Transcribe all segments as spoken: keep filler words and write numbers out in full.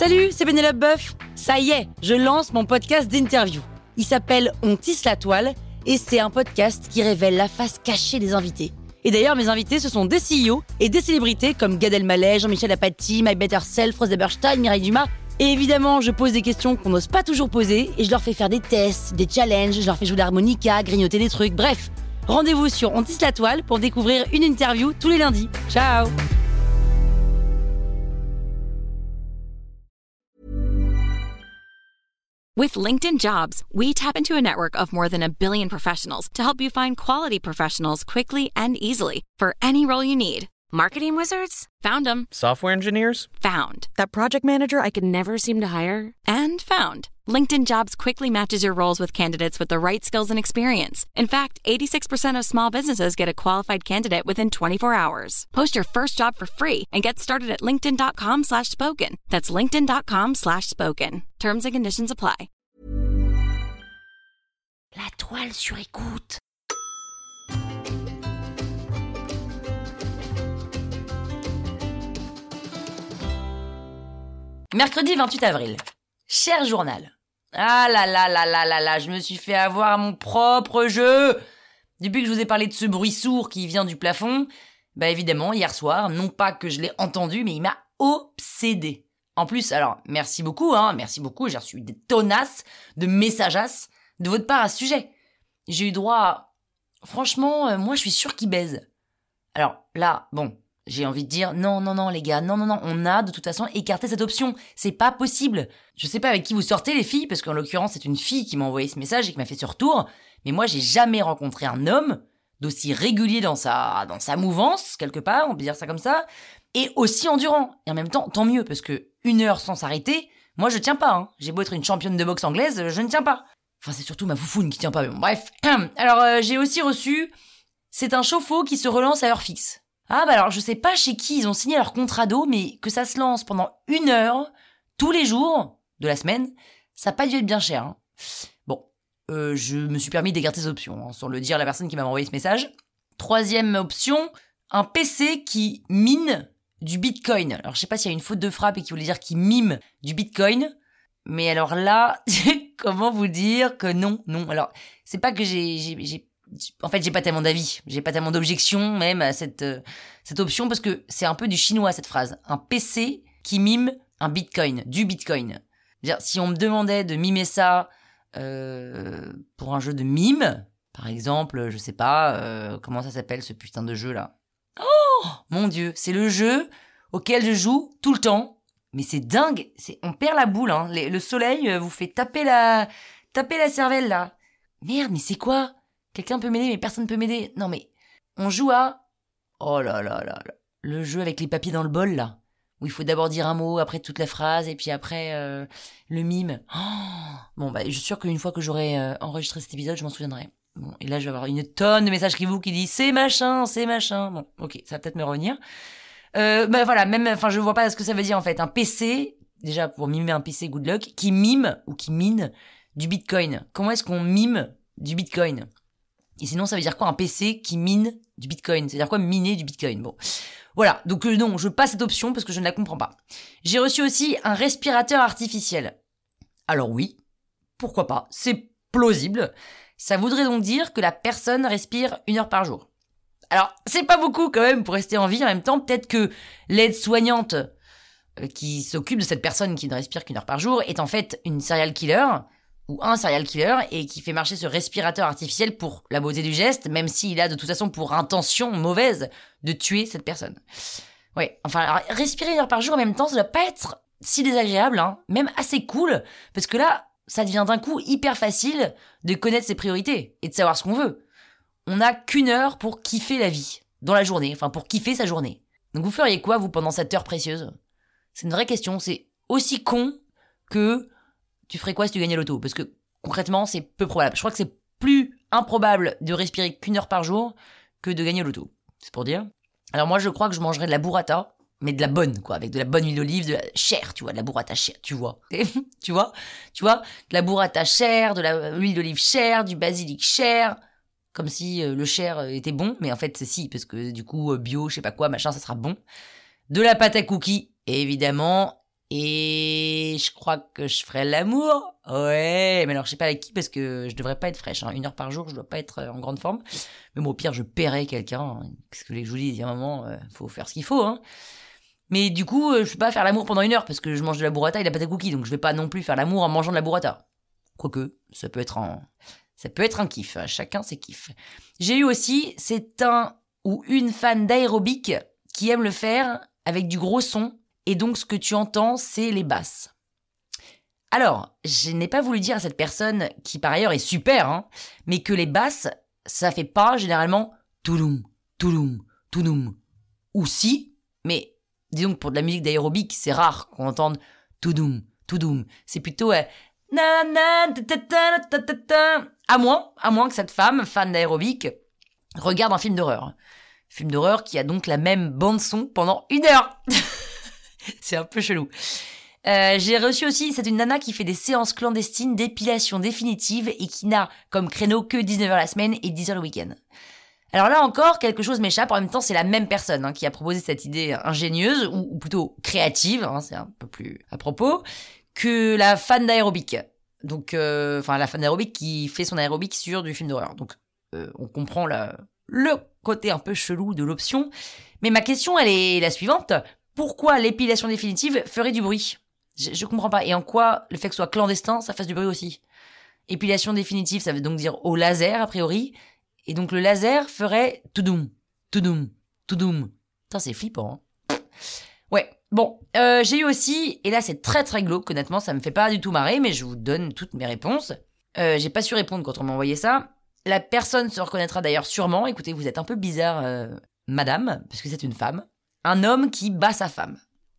Salut, c'est Pénélope Boeuf. Ça y est, je lance mon podcast d'interview. Il s'appelle On tisse la toile et c'est un podcast qui révèle la face cachée des invités. Et d'ailleurs, mes invités, ce sont des C E O et des célébrités comme Gad Elmaleh, Jean-Michel Apathy, My Better Self, Rose Eberstein, Mireille Dumas. Et évidemment, je pose des questions qu'on n'ose pas toujours poser et je leur fais faire des tests, des challenges, je leur fais jouer de l'harmonica, grignoter des trucs, bref. Rendez-vous sur On tisse la toile pour découvrir une interview tous les lundis. Ciao! With LinkedIn Jobs, we tap into a network of more than a billion professionals to help you find quality professionals quickly and easily for any role you need. Marketing wizards? Found them. Software engineers? Found. That project manager I could never seem to hire? And found. LinkedIn Jobs quickly matches your roles with candidates with the right skills and experience. In fact, eighty-six percent of small businesses get a qualified candidate within twenty-four hours. Post your first job for free and get started at linkedin.com slash spoken. That's linkedin.com slash spoken. Terms and conditions apply. La toile sur écoute. Mercredi vingt-huit avril. Cher journal. Ah là là là là là là, je me suis fait avoir à mon propre jeu. Depuis que je vous ai parlé de ce bruit sourd qui vient du plafond, bah évidemment, hier soir, non pas que je l'ai entendu, mais il m'a obsédé. En plus, alors, merci beaucoup, hein, merci beaucoup, j'ai reçu des tonasses de messageasses de votre part à ce sujet. J'ai eu droit à... Franchement, euh, moi je suis sûre qu'il baise. Alors là, bon... J'ai envie de dire, non, non, non, les gars, non, non, non, on a de toute façon écarté cette option. C'est pas possible. Je sais pas avec qui vous sortez, les filles, parce qu'en l'occurrence, c'est une fille qui m'a envoyé ce message et qui m'a fait ce retour. Mais moi, j'ai jamais rencontré un homme d'aussi régulier dans sa, dans sa mouvance, quelque part, on peut dire ça comme ça, et aussi endurant. Et en même temps, tant mieux, parce que une heure sans s'arrêter, moi, je tiens pas, hein. J'ai beau être une championne de boxe anglaise, je ne tiens pas. Enfin, c'est surtout ma foufoune qui tient pas, mais bon, bref. Alors, euh, j'ai aussi reçu, c'est un chauffe-eau qui se relance à heure fixe. Ah bah alors je sais pas chez qui ils ont signé leur contrat d'eau, mais que ça se lance pendant une heure, tous les jours de la semaine, ça n'a pas dû être bien cher. Hein. Bon, euh, je me suis permis d'écarter ces options, hein, sans le dire à la personne qui m'a envoyé ce message. Troisième option, un P C qui mine du Bitcoin. Alors je sais pas s'il y a une faute de frappe et qui voulait dire qu'il mime du Bitcoin, mais alors là, comment vous dire que non, non. Alors c'est pas que j'ai... j'ai, j'ai En fait, j'ai pas tellement d'avis, j'ai pas tellement d'objections même à cette, euh, cette option parce que c'est un peu du chinois cette phrase. Un P C qui mime un bitcoin, du bitcoin. C'est-à-dire, si on me demandait de mimer ça euh, pour un jeu de mime, par exemple, je sais pas, euh, comment ça s'appelle ce putain de jeu là. Oh mon dieu, c'est le jeu auquel je joue tout le temps. Mais c'est dingue, c'est, on perd la boule, hein. Les, le soleil vous fait taper la, taper la cervelle là. Merde, mais c'est quoi ? Quelqu'un peut m'aider, mais personne peut m'aider. Non, mais on joue à... Oh là là là là. Le jeu avec les papiers dans le bol, là. Où il faut d'abord dire un mot, après toute la phrase, et puis après euh, le mime. Oh bon, bah, je suis sûre qu'une fois que j'aurai euh, enregistré cet épisode, je m'en souviendrai. Bon, et là, je vais avoir une tonne de messages qui vous qui disent « C'est machin, c'est machin ». Bon, ok, ça va peut-être me revenir. Euh, bah voilà, même... Enfin, je vois pas ce que ça veut dire, en fait. Un P C, déjà, pour mimer un P C, good luck, qui mime, ou qui mine, du Bitcoin. Comment est-ce qu'on mime du Bitcoin ? Et sinon, ça veut dire quoi un P C qui mine du Bitcoin ? Ça veut dire quoi miner du Bitcoin ? Bon, voilà. Donc euh, non, je passe cette option parce que je ne la comprends pas. J'ai reçu aussi un respirateur artificiel. Alors oui, pourquoi pas ? C'est plausible. Ça voudrait donc dire que la personne respire une heure par jour. Alors, c'est pas beaucoup quand même pour rester en vie. En même temps, peut-être que l'aide-soignante euh, qui s'occupe de cette personne qui ne respire qu'une heure par jour est en fait une serial killer ou un serial killer, et qui fait marcher ce respirateur artificiel pour la beauté du geste, même s'il a de toute façon pour intention mauvaise de tuer cette personne. Ouais, enfin, alors, respirer une heure par jour en même temps, ça doit pas être si désagréable, hein, même assez cool, parce que là, ça devient d'un coup hyper facile de connaître ses priorités, et de savoir ce qu'on veut. On n'a qu'une heure pour kiffer la vie, dans la journée, enfin pour kiffer sa journée. Donc vous feriez quoi, vous, pendant cette heure précieuse ? C'est une vraie question, c'est aussi con que... Tu ferais quoi si tu gagnais l'auto ? Parce que concrètement, c'est peu probable. Je crois que c'est plus improbable de respirer qu'une heure par jour que de gagner l'auto. C'est pour dire. Alors moi, je crois que je mangerais de la burrata, mais de la bonne, quoi, avec de la bonne huile d'olive, de la chair, tu vois, de la burrata chair, tu vois. tu vois Tu vois De la burrata chair, de la huile d'olive chair, du basilic chair, comme si euh, le chair était bon, mais en fait, c'est si, parce que du coup, euh, bio, je sais pas quoi, machin, ça sera bon. De la pâte à cookies, évidemment, Et je crois que je ferai l'amour. Ouais, mais alors je sais pas avec qui parce que je devrais pas être fraîche. Hein. Une heure par jour, je dois pas être en grande forme. Mais bon, au pire, je paierai quelqu'un. Hein. Qu'est-ce que les je vous dis, il y a un moment, euh, faut faire ce qu'il faut. Hein. Mais du coup, euh, je peux pas faire l'amour pendant une heure parce que je mange de la burrata et de la pâte à cookies. Donc je vais pas non plus faire l'amour en mangeant de la burrata. Quoique, ça peut être un, ça peut être un kiff. Chacun ses kiffs. J'ai eu aussi, c'est un ou une fan d'aérobic qui aime le faire avec du gros son. Et donc, ce que tu entends, c'est les basses. Alors, je n'ai pas voulu dire à cette personne, qui par ailleurs est super, hein, mais que les basses, ça fait pas généralement touloum, touloum, touloum. Ou si, mais disons que pour de la musique d'aérobic, c'est rare qu'on entende toudoum, toudoum. C'est plutôt euh, na na ta ta ta ta ta ta. À moins, à moins que cette femme, fan d'aérobic, regarde un film d'horreur. Film d'horreur qui a donc la même bande son pendant une heure. C'est un peu chelou. Euh, j'ai reçu aussi, c'est une nana qui fait des séances clandestines d'épilation définitive et qui n'a comme créneau que dix-neuf heures la semaine et dix heures le week-end. Alors là encore, quelque chose m'échappe. En même temps, c'est la même personne hein, qui a proposé cette idée ingénieuse, ou, ou plutôt créative, hein, c'est un peu plus à propos, que la fan d'aérobic. Donc, euh, enfin, la fan d'aérobic qui fait son aérobic sur du film d'horreur. Donc, euh, on comprend la, le côté un peu chelou de l'option. Mais ma question, elle est la suivante. Pourquoi l'épilation définitive ferait du bruit ? je, je comprends pas. Et en quoi le fait que ce soit clandestin, ça fasse du bruit aussi ? Épilation définitive, ça veut donc dire au laser, a priori. Et donc le laser ferait toudoum, toudoum, toudoum. Putain, c'est flippant. Hein. Ouais, bon. Euh, j'ai eu aussi, et là c'est très très glauque, honnêtement, ça me fait pas du tout marrer, mais je vous donne toutes mes réponses. Euh, j'ai pas su répondre quand on m'a envoyé ça. La personne se reconnaîtra d'ailleurs sûrement. Écoutez, vous êtes un peu bizarre, euh, madame, parce que c'est une femme. Un homme qui bat sa femme.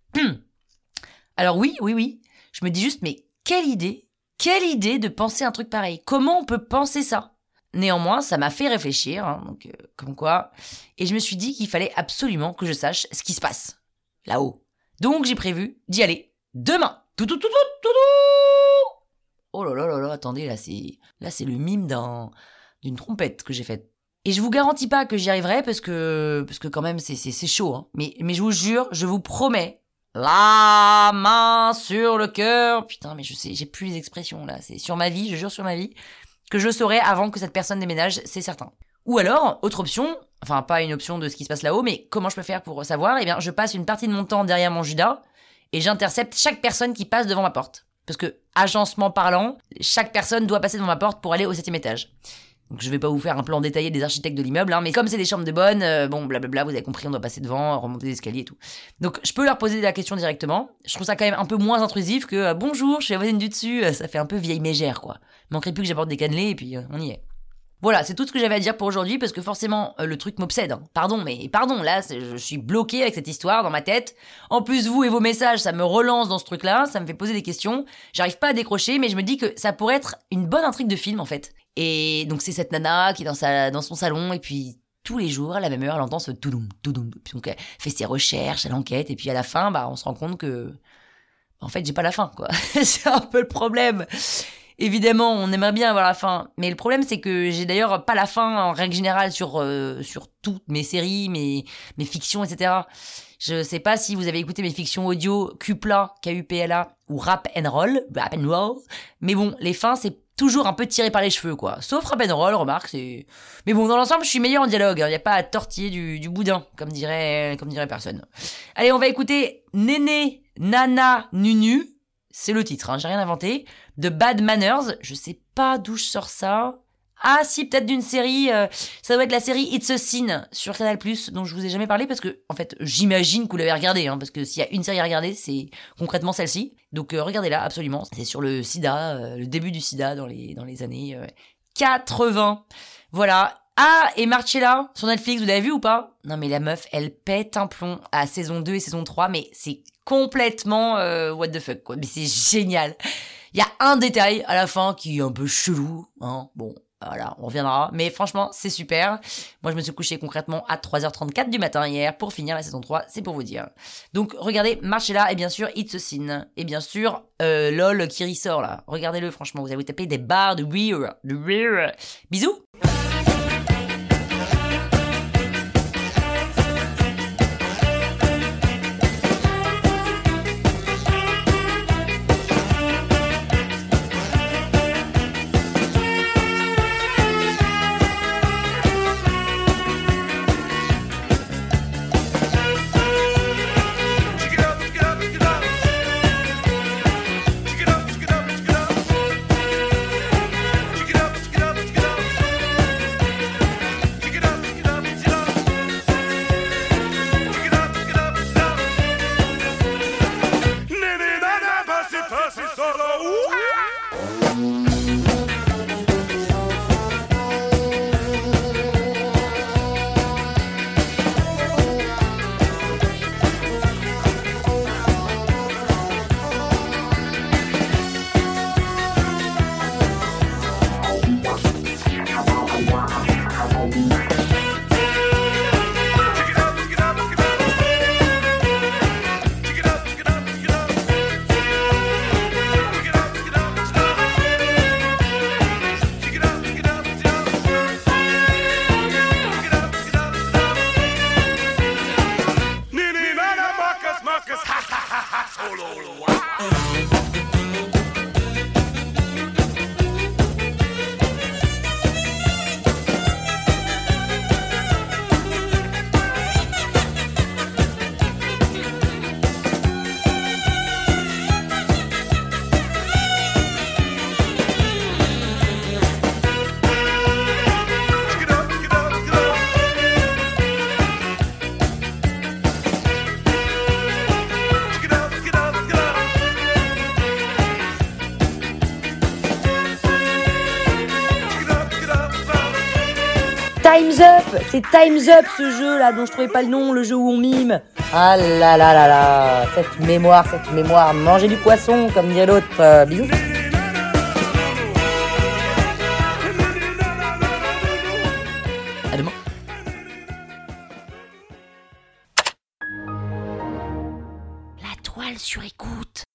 Alors oui, oui, oui. Je me dis juste, mais quelle idée, quelle idée de penser un truc pareil. Comment on peut penser ça ? Néanmoins, ça m'a fait réfléchir, hein, donc euh, comme quoi. Et je me suis dit qu'il fallait absolument que je sache ce qui se passe là-haut. Donc j'ai prévu d'y aller demain. Tout, tout, tout, tout, tout, tout. Oh là là là là, attendez, là c'est, là c'est le mime d'un, d'une trompette que j'ai faite. Et je vous garantis pas que j'y arriverai parce que, parce que quand même c'est, c'est, c'est chaud. Hein. Mais, mais je vous jure, je vous promets, la main sur le cœur. Putain, mais je sais, j'ai plus les expressions là. C'est sur ma vie, je jure sur ma vie, que je le saurai avant que cette personne déménage, c'est certain. Ou alors, autre option, enfin pas une option de ce qui se passe là-haut, mais comment je peux faire pour savoir ? Eh bien, je passe une partie de mon temps derrière mon Judas et j'intercepte chaque personne qui passe devant ma porte. Parce que, agencement parlant, chaque personne doit passer devant ma porte pour aller au septième étage. Donc je vais pas vous faire un plan détaillé des architectes de l'immeuble, hein, mais comme c'est des chambres de bonne, euh, bon, blablabla, vous avez compris, on doit passer devant, remonter les escaliers et tout. Donc je peux leur poser la question directement. Je trouve ça quand même un peu moins intrusif que euh, « Bonjour, je suis la voisine du dessus », ça fait un peu vieille mégère, quoi. Il manquerait plus que j'apporte des cannelés et puis euh, on y est. Voilà, c'est tout ce que j'avais à dire pour aujourd'hui, parce que forcément, euh, le truc m'obsède. Hein. Pardon, mais pardon, là, je suis bloqué avec cette histoire dans ma tête. En plus, vous et vos messages, ça me relance dans ce truc-là, ça me fait poser des questions. J'arrive pas à décrocher, mais je me dis que ça pourrait être une bonne intrigue de film, en fait. Et donc, c'est cette nana qui est dans, sa, dans son salon, et puis tous les jours, à la même heure, elle entend ce toudoum, toudoum. Puis donc, elle fait ses recherches, elle enquête, et puis à la fin, bah, on se rend compte que... En fait, j'ai pas la fin, quoi. C'est un peu le problème. Évidemment, on aimerait bien avoir la fin, mais le problème c'est que j'ai d'ailleurs pas la fin en règle générale sur euh, sur toutes mes séries, mes mes fictions, et cetera. Je sais pas si vous avez écouté mes fictions audio Cupla, K U P L A ou Rap and Roll, Rap and Roll, mais bon, les fins c'est toujours un peu tiré par les cheveux quoi. Sauf Rap and Roll, remarque, c'est. Mais bon, dans l'ensemble, je suis meilleur en dialogue. Il hein, y a pas à tortiller du du boudin, comme dirait comme dirait personne. Allez, on va écouter Néné Nana Nunu. C'est le titre, hein, j'ai rien inventé. De Bad Manners, je sais pas d'où je sors ça. Ah si, peut-être d'une série, euh, ça doit être la série It's a Sin sur Canal plus, dont je vous ai jamais parlé parce que, en fait, j'imagine que vous l'avez regardé, hein, parce que s'il y a une série à regarder, c'est concrètement celle-ci. Donc euh, regardez-la, absolument. C'est sur le sida, euh, le début du sida dans les, dans les années euh, quatre-vingts. Voilà. Ah, et Marcella, sur Netflix, vous l'avez vu ou pas ? Non mais la meuf, elle pète un plomb à saison deux et saison trois, mais c'est complètement euh, what the fuck, quoi. Mais c'est génial. Il y a un détail à la fin qui est un peu chelou, hein. Bon, voilà, on reviendra. Mais franchement, c'est super. Moi, je me suis couché concrètement à trois heures trente-quatre du matin hier pour finir la saison trois, c'est pour vous dire. Donc, regardez Marcella et bien sûr It's a Sin. Et bien sûr, euh, LOL qui ressort là. Regardez-le, franchement, vous allez vous taper des barres de rire. De rire. Bisous. Time's Up, c'est Time's Up ce jeu là dont je trouvais pas le nom, le jeu où on mime. Ah là là là là, cette mémoire, cette mémoire, manger du poisson comme dirait l'autre, euh, bisous. À demain. La toile sur écoute.